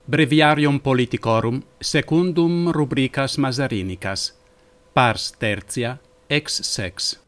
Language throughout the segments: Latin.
Breviarium Politicorum secundum rubricas Mazarinicas, pars tertia, ex sex.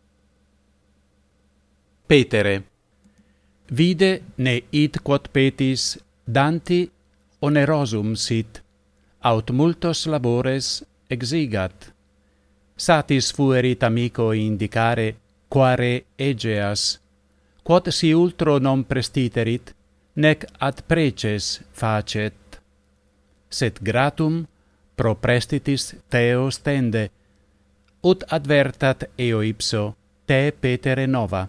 Petere. Vide ne id quod petis danti onerosum sit, aut multos labores exigat. Satis fuerit amico indicare quare egeas, quod si ultro non prestiterit, nec ad preces facet. Sed gratum pro prestitis te ostende, ut advertat eo ipso te Petere nova.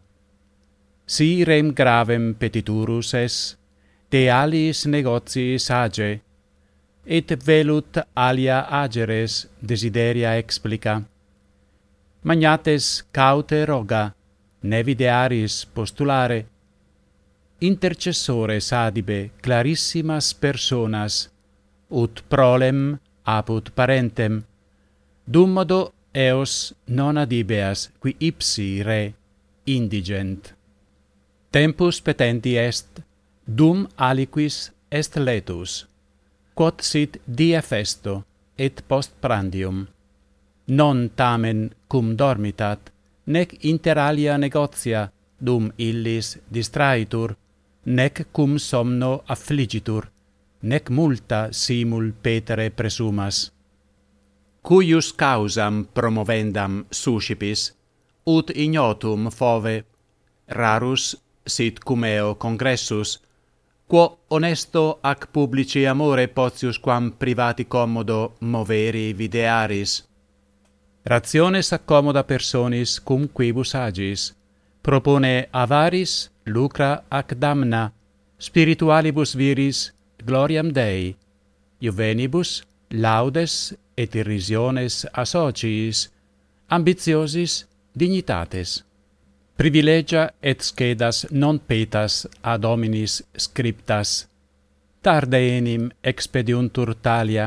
Si rem gravem petiturus es, de aliis negotiis age, et velut alia ageres desideria explica. Magnates caute roga, ne videaris postulare, intercessores adibe clarissimas personas, ut prolem apud parentem, dum modo eos non adibeas qui ipsi re indigent. Tempus petendi est, dum aliquis est letus, quod sit die festo et post prandium. Non tamen cum dormitat, nec inter alia negotia, dum illis distraitur, nec cum somno affligitur, nec multa simul Petere presumas. Cuius causam promovendam suscipis, ut ignotum fove, rarus sit cum eo congressus, quo honesto ac publici amore potius quam privati commodo moveri videaris. Rationes accommoda personis cum quibus agis, propone avaris lucra ac damna, spiritualibus viris gloriam Dei, juvenibus laudes et irrisiones associis, ambitiosis dignitates. Privilegia et scedas non petas ad hominis scriptas, tarde enim expediuntur talia,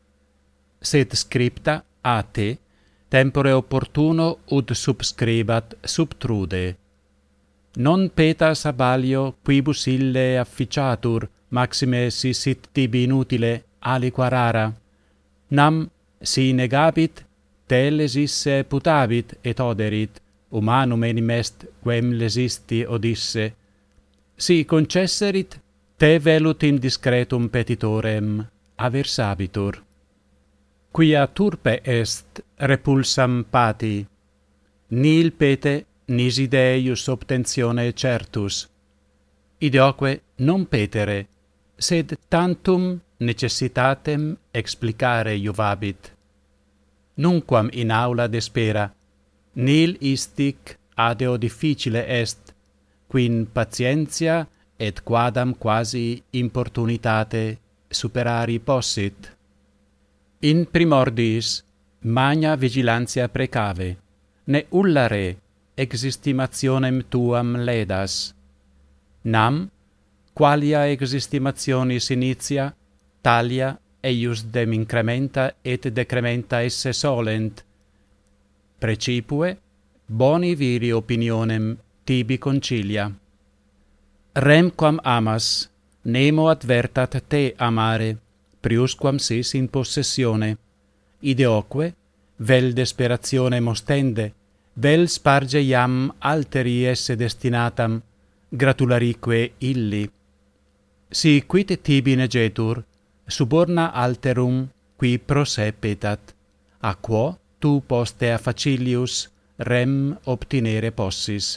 sed scripta a te tempore opportuno ut subscribat subtrude. Non petas abalio quibus ille afficiatur, maxime si sit tibi inutile aliqua rara. Nam si negabit, te lesisse putavit et oderit, humanum enim est quem lesisti odisse. Si concesserit, te velut indiscretum petitorem aversabitur. Quia turpe est repulsam pati, nil pete nisi Deius obtentione certus. Ideoque non Petere, sed tantum necessitatem explicare iuvabit. Nunquam in aula despera, nil istic adeo difficile est, quin patientia et quadam quasi importunitate superari possit. In primordiis magna vigilantia precave, ne ullare existimationem tuam ledas. Nam, qualia existimationis initia, talia eius dem incrementa et decrementa esse solent. Precipue, boni viri opinionem tibi concilia. Rem quam amas, nemo advertat te amare, priusquam sis in possessione. Ideoque, vel desperationem ostende, vel sparge iam alteri esse destinatam, gratularique illi. Si quid tibi negetur, suborna alterum qui pro se petat, a quo tu postea facilius rem obtinere possis.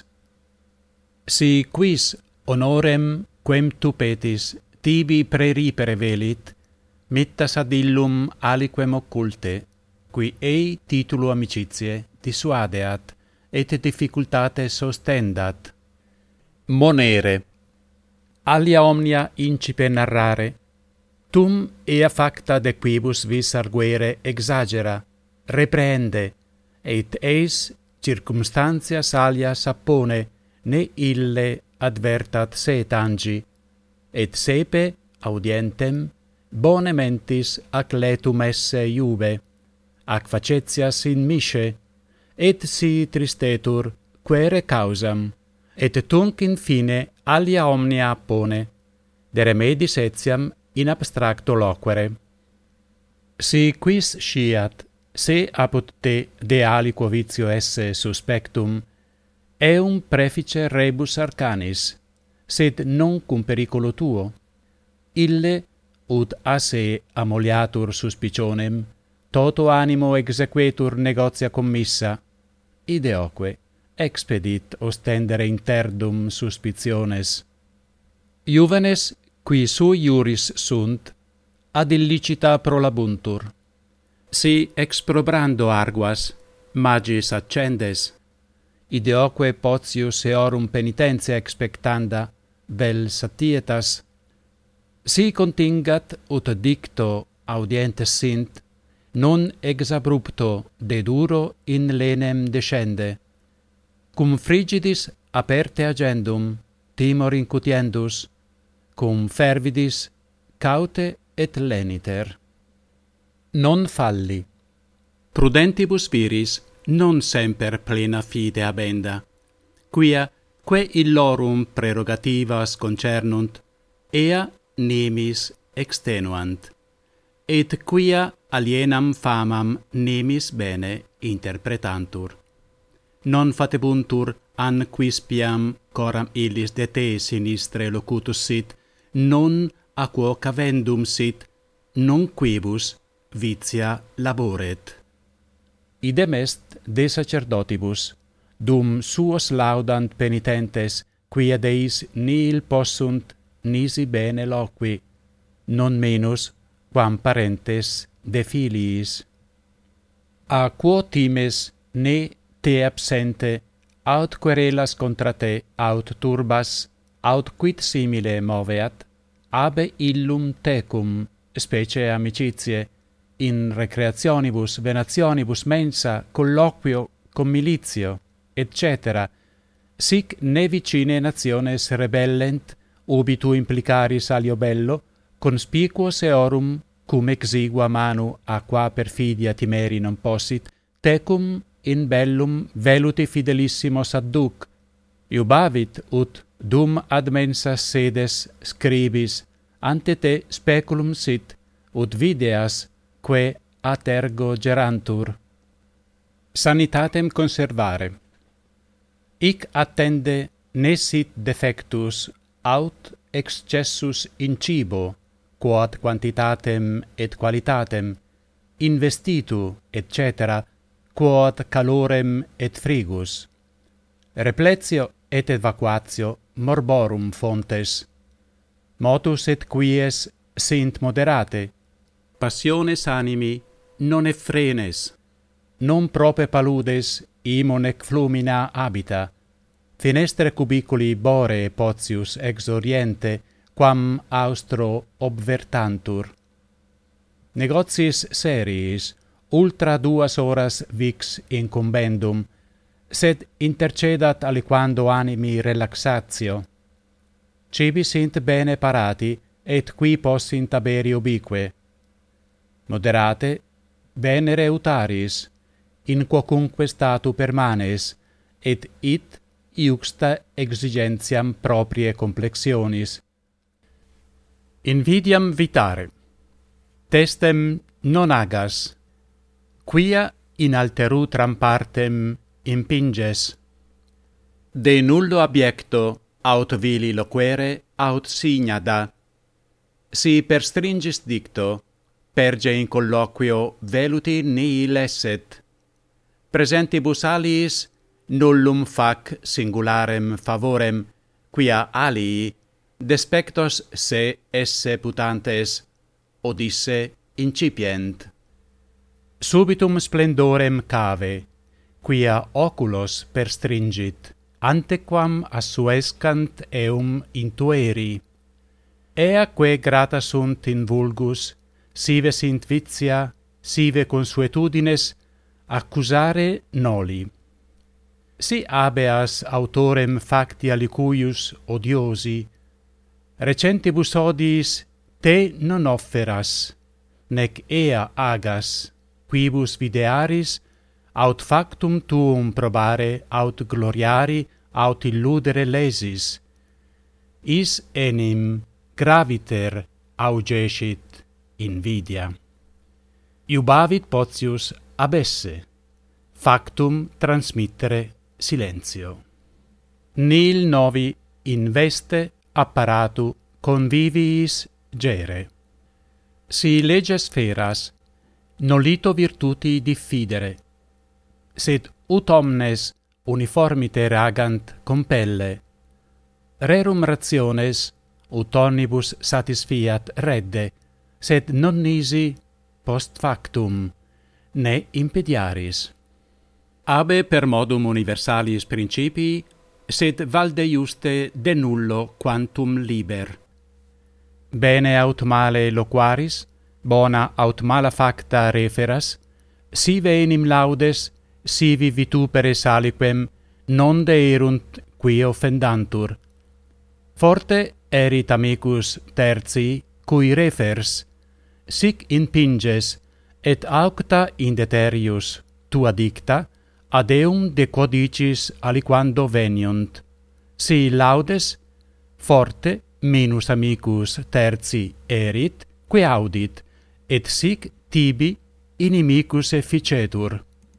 Si quis honorem quem tu petis tibi preripere velit, mittas ad illum aliquem occulte, qui ei titulo amicitie dissuadeat et difficultate sostendat. Monere. Alia omnia incipe narrare, tum ea facta de quibus vis arguere exagera, reprehende, et eis circumstantias alias appone, ne ille advertat se tangi, et sepe audientem bone mentis ac letum esse iube, ac facetias in misce, et si tristetur quere causam, et tunc in fine alia omnia appone, de remedis etiam in abstracto loquere. Si quis sciat, se apud te de aliquo vitio esse suspectum, eum prefice rebus arcanis, sed non cum periculo tuo. Ille, ut a se amoliatur suspicionem, toto animo exequetur negotia commissa, ideoque expedit ostendere interdum suspiciones. Juvenes, qui sui iuris sunt, ad illicita prolabuntur. Si exprobrando arguas, magis accendes, ideoque potius eorum penitentia expectanda, vel satietas, si contingat ut dicto audientes sint, non ex abrupto de duro in lenem descende, cum frigidis aperte agendum, timor incutiendus, cum fervidis caute et leniter. Non falli. Prudentibus viris non semper plena fide habenda, quia, que illorum prerogativas concernunt, ea nemis extenuant, et quia alienam famam nemis bene interpretantur. Non fatebuntur an quispiam coram illis de te sinistre locutus sit, non a quo cavendum sit, non quibus vitia laboret. Idem est de sacerdotibus, dum suos laudant penitentes, quia Deis nihil possunt nisi bene loqui, non menus quam parentes de filiis. A quo times ne te absente, aut querelas contra te, aut turbas, aut quid simile moveat, abe illum tecum, specie amicitie, in recreationibus, venationibus mensa, colloquio, commilitio, etc., sic ne vicine nationes rebellent, ubi tu implicaris alio bello, conspicuos eorum, cum exigua manu a qua perfidia timeri non possit, tecum in bellum veluti fidelissimos adduc, iubavit ut dum ad mensas sedes scribis, ante te speculum sit, ut videas que at ergo gerantur. Sanitatem conservare. Hic attende ne sit defectus aut excessus in cibo, quod quantitatem et qualitatem, investitu, etc., quod calorem et frigus. Repletio et evacuatio morborum fontes. Motus et quies sint moderate, passiones animi non effrenes, non prope paludes imo nec flumina habita, fenestre cubiculi bore potius ex oriente, quam austro obvertantur. Negotiis seriis, ultra 2 horas vix incumbendum, sed intercedat aliquando animi relaxatio. Cibi sint bene parati, et qui possint haberi ubique. Moderate, venere utaris, in quocunque statu permanes, et it iuxta exigentiam proprie complexionis. Invidiam vitare. Testem non agas, quia in alterutram partem impinges. De nullo abiecto aut vili loquere aut signa da. Si perstringis dicto, perge in colloquio veluti nihil esset. Presentibus aliis nullum fac singularem favorem, quia alii despectos se esse putantes odisse incipient. Subitum splendorem cave, quia oculos perstringit, antequam assuescant eum intueri. Eaque grata sunt in vulgus, sive sint vitia, sive consuetudines, accusare noli. Si habeas autorem facti alicuius odiosi, recentibus odiis te non offeras, nec ea agas, quibus videaris, aut factum tuum probare, aut gloriari, aut illudere lesis. Is enim graviter augescit invidia. Iubavit potius abesse, factum transmittere silentio. Nil novi investe apparatu conviviis gere. Si leges feras, nolito virtuti diffidere, sed ut omnes uniformiter agant compelle, rerum rationes ut omnibus satisfiat redde, sed non nisi post factum, ne impediaris. Abe per modum universalis principii, sed valde iuste de nullo quantum liber. Bene aut male loquaris, bona aut mala facta referas, sive enim laudes, sivi vituperes aliquem, non deerunt qui offendantur. Forte erit amicus tertii, cui refers, sic impinges, et aucta indeterius tua dicta, ad eum de quodicis aliquando veniunt. Si laudes, forte minus amicus tertii erit, que audit, et sic tibi inimicus efficetur.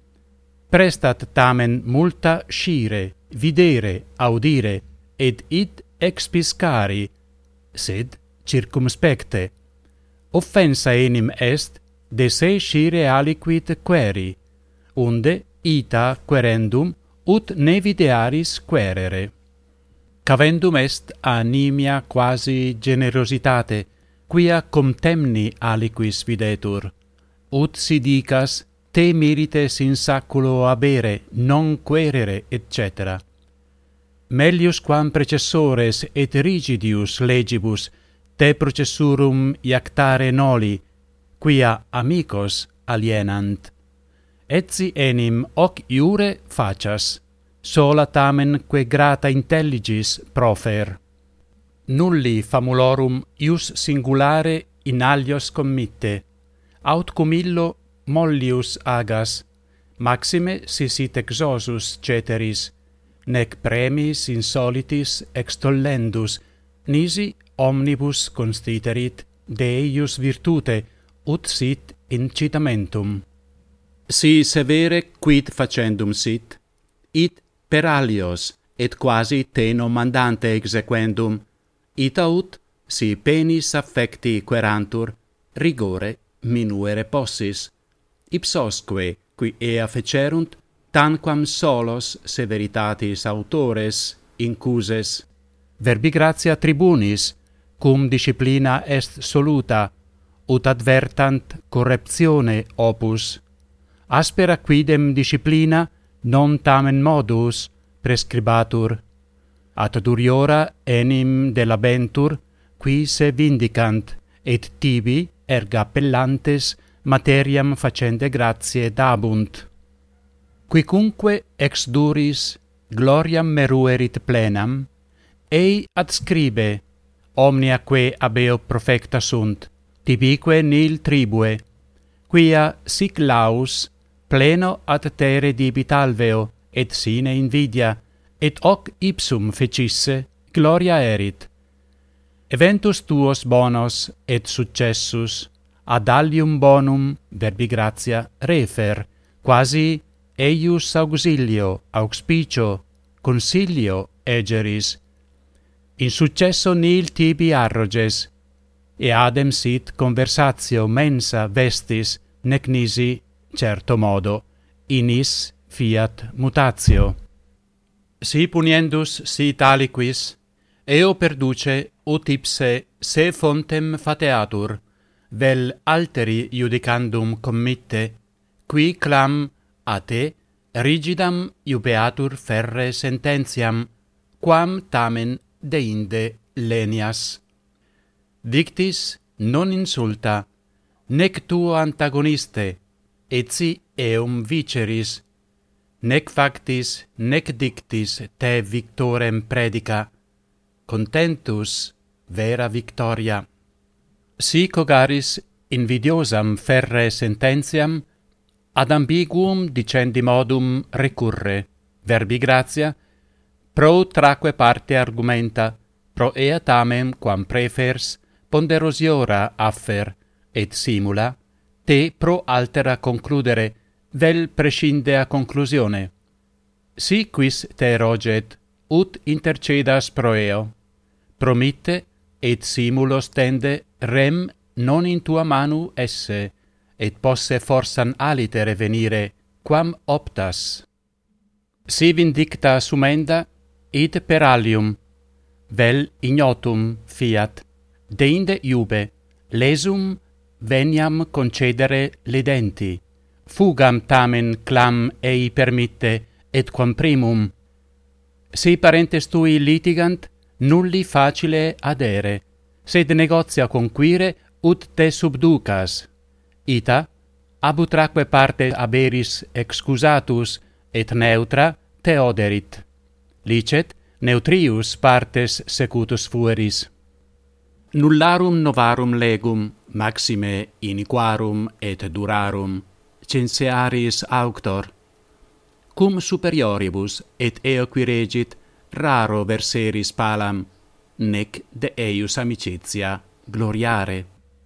Prestat tamen multa scire, videre, audire, et id expiscari, sed circumspecte. Offensa enim est, de se scire aliquid queri, unde ita querendum ut ne videaris querere. Cavendum est animia quasi generositate, quia contemni aliquis videtur, ut si dicas te merites in saculo habere, non querere, etc. Melius quam precessores et rigidius legibus te processurum iactare noli, quia amicos alienant. Etsi enim hoc iure facias, sola tamen que grata intelligis profer. Nulli famulorum ius singulare in alios committe, aut cum illo mollius agas, maxime si sit exosus ceteris, nec premis insolitis extollendus, nisi omnibus constiterit de eius virtute, ut sit incitamentum. Si severe quid facendum sit, id per alios, et quasi te non mandante exequendum, ita ut, si penis affecti querantur, rigore minuere possis. Ipsosque, qui ea fecerunt, tanquam solos severitatis autores incuses. Verbi gratia tribunis, cum disciplina est soluta, ut advertant correptione opus. Aspera quidem disciplina non tamen modus prescribatur, at duriora enim delabentur, qui se vindicant, et tibi erga appellantes materiam facende gratiae dabunt. Quicunque ex duris gloriam meruerit plenam, ei adscribe, omnia que abeo profecta sunt, tibique nil tribue, quia sic laus pleno ad te redibit alveo, et sine invidia, et hoc ipsum fecisse, gloria erit. Eventus tuos bonos et successus, ad alium bonum, verbi gratia, refer, quasi eius auxilio, auspicio, consilio egeris. In successo nil tibi arroges, e adem sit conversatio mensa vestis, nec nisi, certo modo, inis fiat mutatio. Si puniendus sit aliquis, eo perduce ut ipse se fontem fateatur, vel alteri judicandum committe, qui clam a te rigidam iubeatur ferre sententiam, quam tamen deinde lenias. Dictis non insulta, nec tuo antagoniste, etsi eum viceris, nec factis, nec dictis te victorem predica, contentus vera victoria. Si cogaris invidiosam ferre sententiam, ad ambiguum dicendi modum recurre, verbi gratia, pro traque parte argumenta, pro ea tamen quam prefers, ponderosiora affer, et simula, te pro altera concludere, vel prescindea conclusione. Si quis te roget, ut intercedas proeo, promitte, et simulos tende, rem non in tua manu esse, et posse forsan alitere venire, quam optas. Si vindicta sumenda, id per alium, vel ignotum fiat, deinde iube, lesum veniam concedere ledenti, fugam tamen clam ei permitte, et quam primum. Si parentes tui litigant, nulli facile adere, sed negotia conquire, ut te subducas. Ita, abutraque parte aberis excusatus, et neutra te oderit. Licet, neutrius partes secutus fueris. Nullarum novarum legum, maxime iniquarum et durarum, censearis auctor. Cum superioribus et eoqui regit, raro verseris palam, nec de eius amicitia gloriare.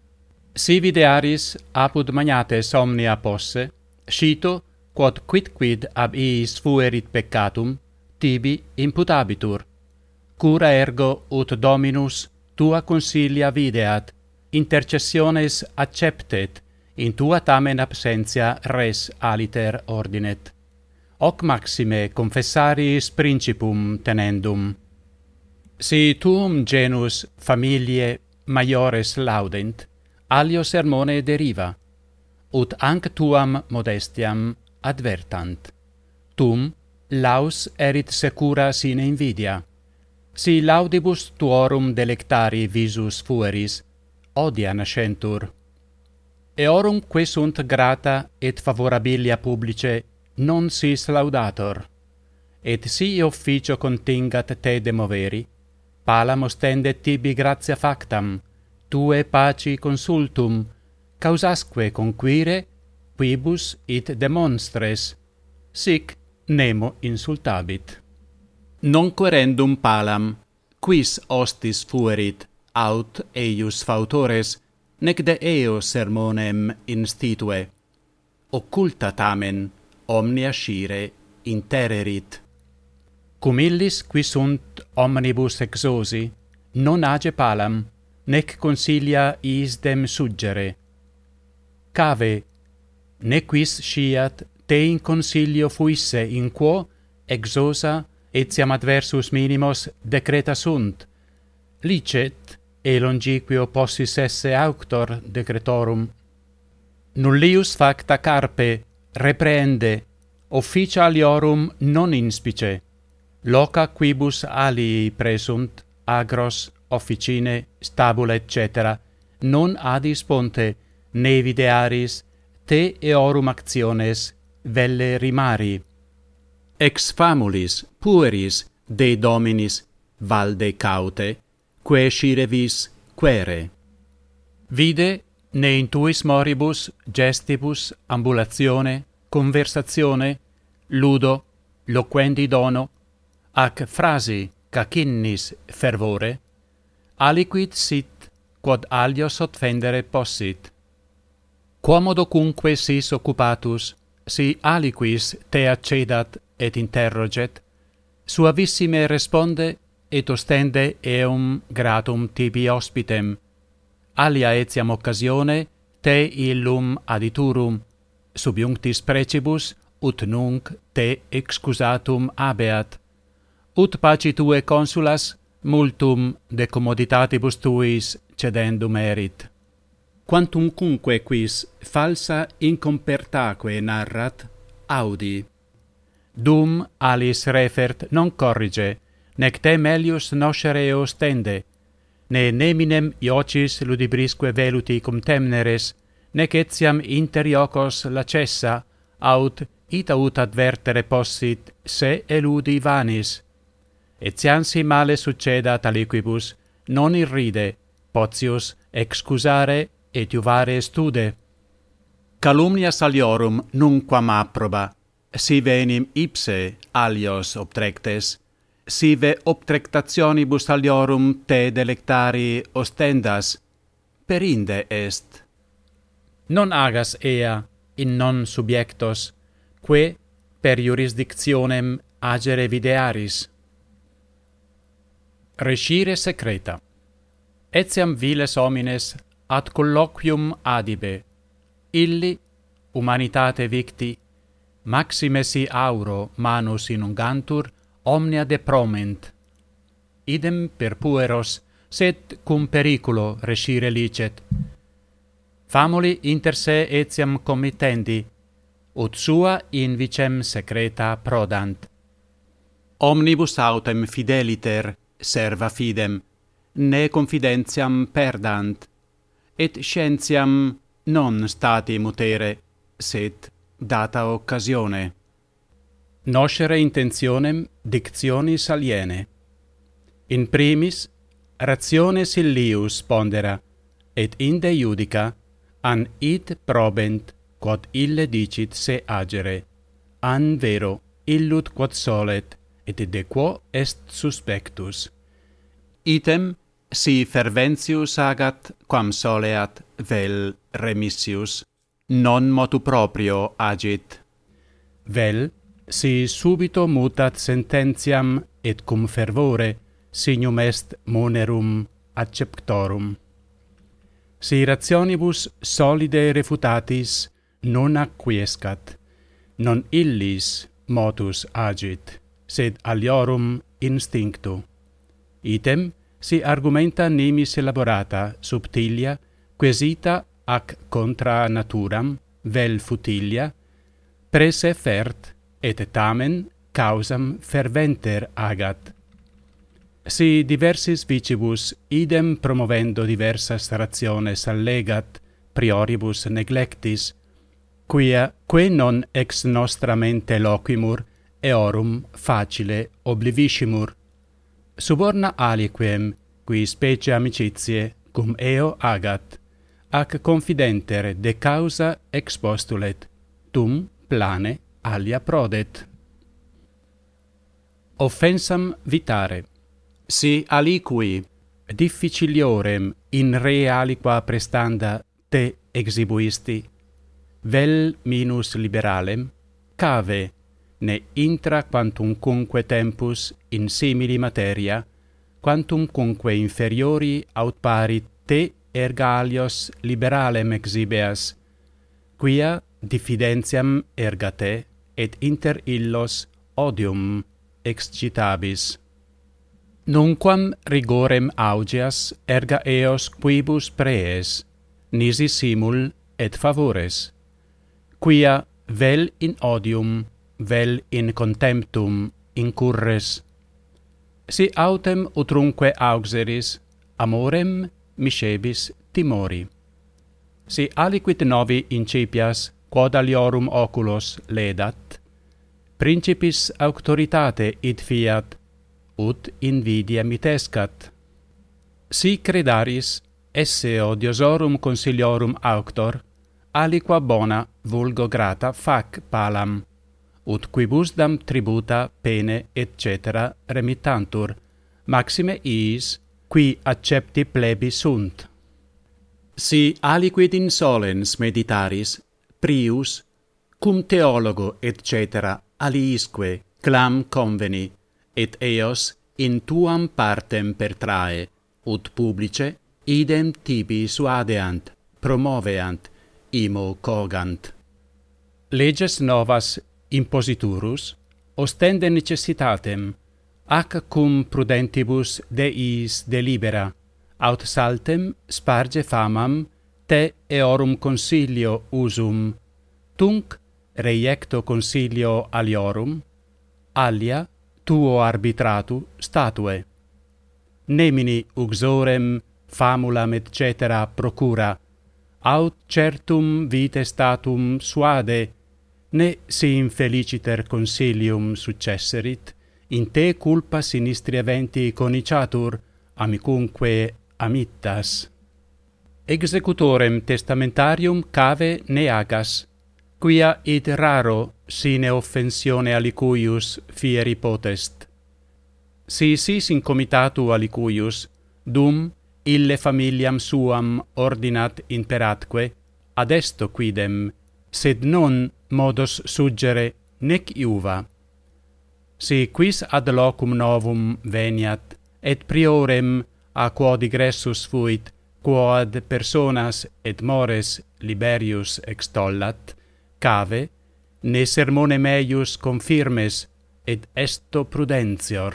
Si videaris apud magnates omnia posse, scito, quod quidquid ab iis fuerit peccatum, tibi imputabitur. Cura ergo ut Dominus tua consilia videat, intercessiones acceptet, in tua tamen absentia res aliter ordinet. Hoc maxime confessaris principum tenendum. Si tuum genus familiae maiores laudent, alio sermone deriva, ut anc tuam modestiam advertant. Tum laus erit secura sine invidia. Si laudibus tuorum delectari visus fueris, odia nascentur. Eorum que sunt grata et favorabilia publice non sis laudator. Et si officio contingat te demoveri, palam ostendet tibi gratia factam, tue paci consultum, causasque conquire, quibus it demonstres, sic nemo insultabit. Non querendum palam, quis hostis fuerit, aut eius fautores, nec de eo sermonem institue. Occulta tamen, omnia scire intererit. Cum illis qui sunt omnibus exosi, non age palam, nec consilia isdem suggere. Cave, ne quis sciat te in consilio fuisse in quo exosa etiam adversus minimos decreta sunt, licet e longiquio possis esse auctor decretorum. Nullius facta carpe reprehende, officia aliorum non inspice, loca quibus alii presunt, agros, officine, stabula, etc., non adis ponte, ne videaris, te eorum actiones, velle rimari. Ex famulis, pueris, de dominis, valde caute, quae scire vis quere. Vide, ne intuis moribus, gestibus, ambulatione, conversazione, ludo, loquendi dono, ac frasi cacinnis fervore, aliquid sit, quod alios offendere possit. Quomodocunque sis occupatus, si aliquis te accedat et interroget, suavissime responde et ostende eum gratum tibi hospitem, alia etiam occasione te illum aditurum, subiunctis precibus, ut nunc te excusatum habeat, ut paci tue consulas multum de commoditatibus tuis cedendum erit. Quantumcunque quis falsa incompertaque narrat, audi. Dum alis refert non corrige, nec te melius noscere ostende, ne neminem iocis ludibrisque veluti cum temneres, nec etiam inter iocos lacessa, aut ita ut advertere possit se eludi vanis. Etiansi male succedat aliquibus, non irride, potius excusare et iuvare stude. Calumnias aliorum nunquam approba, sive enim ipse alios obtrectes, sive obtrectationibus aliorum te delectari ostendas, perinde est. Non agas ea in non subiectos, que per jurisdictionem agere videaris. Rescire secreta. Etiam viles homines ad colloquium adibe, illi, humanitate victi, maxime si auro manus inungantur omnia deproment. Idem per pueros, sed cum periculo rescire licet. Famuli inter se etiam committendi, ut sua in vicem secreta prodant. Omnibus autem fideliter serva fidem, ne confidentiam perdant, et scientiam non stati mutere, sed data occasione. Noscere intentionem dictionis aliene. In primis, rationes illius pondera, et inde judica, an id probent, quod ille dicit se agere, an vero illud quod solet, et de quo est suspectus. Item, si ferventius agat, quam soleat, vel remissius, non motu proprio agit. Vel, si subito mutat sententiam, et cum fervore, signum est monerum acceptorum. Si rationibus solide refutatis non acquiescat, non illis motus agit, sed aliorum instinctu. Item, si argumenta nimis elaborata, subtilia, quesita ac contra naturam, vel futilia, prese fert, et tamen causam ferventer agat. Si diversis vicibus idem promovendo diversas rationes allegat, prioribus neglectis, quae non ex nostra mente loquimur, eorum facile obliviscimur. Suborna aliquem, qui specie amicitie, cum eo agat, ac confidenter de causa expostulet, tum plane alia prodet. Offensam vitare. Si aliqui difficiliorem in re aliqua prestanda te exhibuisti, vel minus liberalem, cave, ne intra quantumcunque tempus in simili materia, quantumcunque inferiori aut pari te erga alios liberalem exhibeas, quia diffidentiam erga te, et inter illos odium excitabis. Nunquam rigorem augeas erga eos quibus prees, nisi simul et favores, quia vel in odium, vel in contemptum incurres. Si autem utrunque auxeris, amorem miscebis timori. Si aliquid novi incipias, quod aliorum oculos ledat, principis auctoritate id fiat, ut invidia mitescat. Si credaris, esse odiosorum consiliorum auctor, aliqua bona vulgo grata fac palam, ut quibusdam tributa pene etc. remittantur, maxime iis, qui accepti plebi sunt. Si aliquid insolens meditaris, prius, cum teologo etc. aliisque clam conveni, et eos in tuam partem pertrae, ut publice idem tibi suadeant, promoveant, imo cogant. Leges novas impositurus ostende necessitatem, ac cum prudentibus deis delibera, aut saltem sparge famam te eorum consilio usum, tunc reiecto consilio aliorum, alia tuo arbitratu statue. Nemini uxorem famulam etc. procura, aut certum vitae statum suade, ne si infeliciter consilium successerit, in te culpa sinistri eventi coniciatur, amicunque amittas. Executorem testamentarium cave ne agas, quia id raro sine offensione alicuius fieri potest. Si sis in comitatu alicuius, dum ille familiam suam ordinat imperatque, ad esto quidem, sed non modos suggere nec iuva. Si quis ad locum novum veniat, et priorem a quo digressus fuit, quod personas et mores Liberius extollat, cave, ne sermone meius confirmes, et esto prudentior.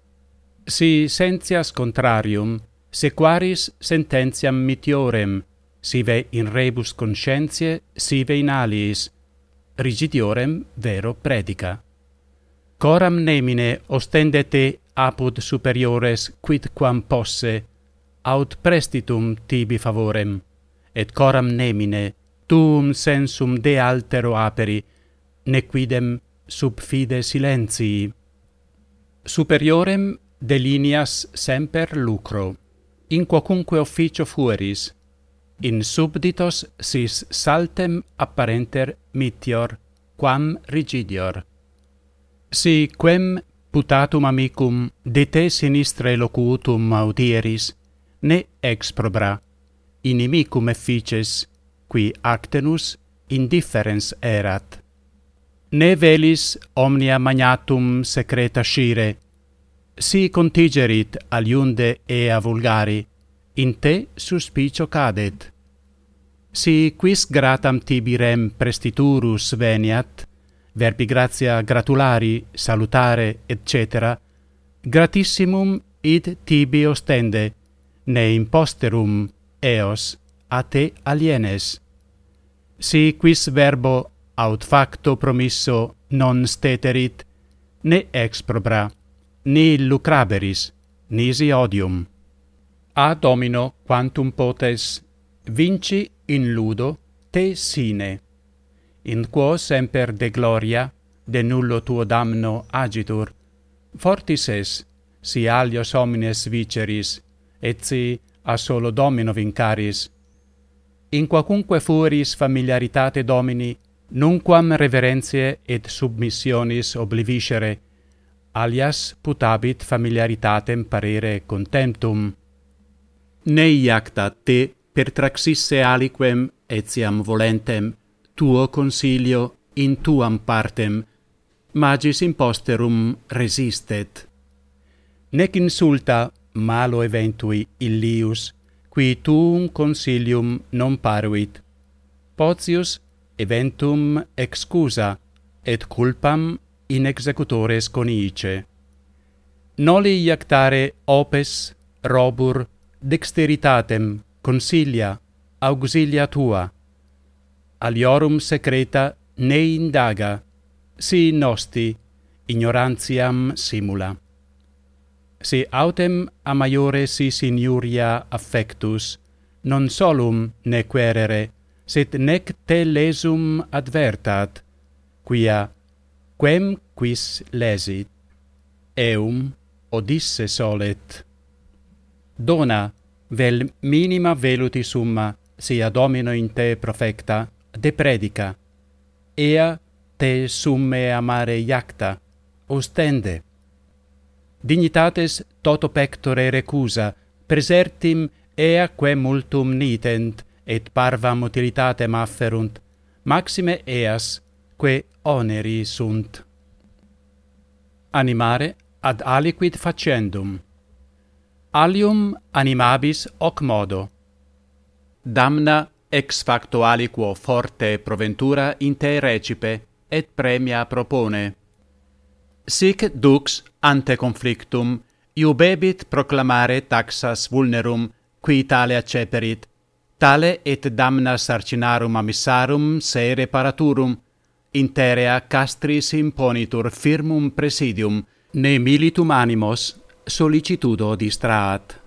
Si sentias contrarium, sequaris sententiam mitiorem, sive in rebus conscientiae, sive in aliis, rigidiorem vero predica. Coram nemine ostendete apud superiores quidquam posse, aut prestitum tibi favorem, et coram nemine tuum sensum de altero aperi, nequidem sub fide silentii. Superiorem delineas semper lucro, in quocunque officio fueris, in subditos sis saltem apparenter mitior, quam rigidior. Si quem putatum amicum de te sinistre locutum audieris, ne exprobra, inimicum effices, qui actenus indifferens erat. Ne velis omnia magnatum secreta scire, si contigerit aliunde ea vulgari, in te suspicio cadet. Si quis gratam tibi rem prestiturus veniat, verbi gratia gratulari, salutare, etc., gratissimum id tibi ostende, ne imposterum eos a te alienes. Si quis verbo aut facto promisso non steterit, ne exprobra, ni lucraberis, nisi odium. A Domino quantum potes vinci in ludo te sine, in quo semper de gloria, de nullo tuo damno agitur, fortis es, si alios homines viceris, et si a solo Domino vincaris. In quacunque fueris familiaritate Domini, nunquam reverentiae et submissionis obliviscere, alias putabit familiaritatem parere contemptum. Ne iacta te pertraxisse aliquem etiam volentem tuo consilio in tuam partem, magis imposterum resistet. Nec insulta malo eventui illius, qui tuum consilium non paruit. Potius eventum excusa, et culpam in executores conice. Noli iactare opes, robur, dexteritatem, consilia, auxilia tua. Aliorum secreta ne indaga, si nosti ignorantiam simula. Si autem a maiore sis injuria affectus, non solum ne querere, sed nec te lesum advertat, quia, quem quis lesit, eum odisse solet. Dona, vel minima veluti summa, sia Domino in te profecta, de predica, ea te summe amare iacta, ostende. Dignitates toto pectore recusa, presertim ea quem multum nitent, et parvam utilitatem afferunt, maxime eas, que oneri sunt. Animare ad aliquid facendum. Alium animabis hoc modo. Damna ex facto aliquo forte proventura in te recipe, et premia propone. Sic dux ante conflictum iubebit proclamare taxas vulnerum, qui tale acceperit, tale et damna sarcinarum amissarum se reparaturum, interea castris imponitur firmum presidium, ne militum animos sollicitudo distraat.